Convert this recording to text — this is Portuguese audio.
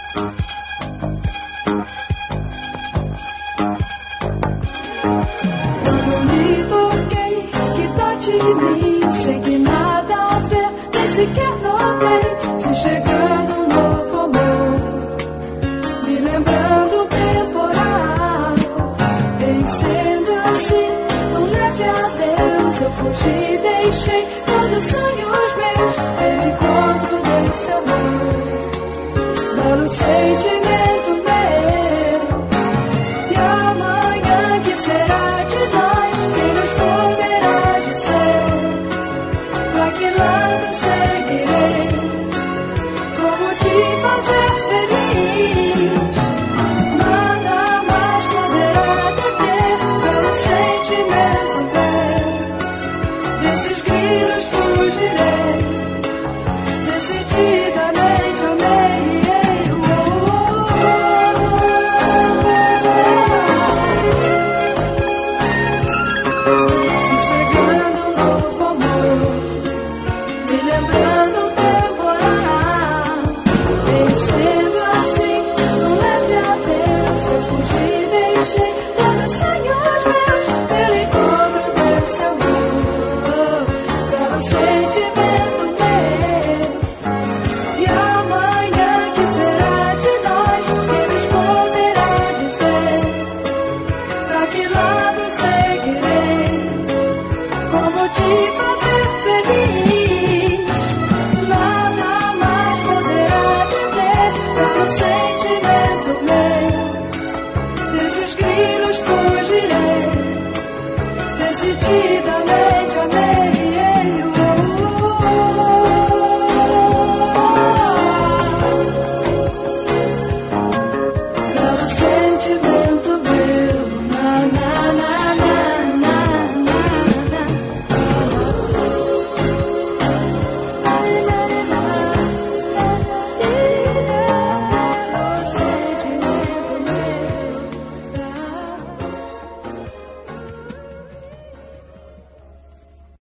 Quando me toquei, que dó de mim, sei que nada a ver, nem sequer notei, se chegando um novo amor, me lembrando o temporal, em sendo assim, tão leve adeus, eu fugi, deixei todos os sonhos meus, pelo encontro desse amor, belo sentimento.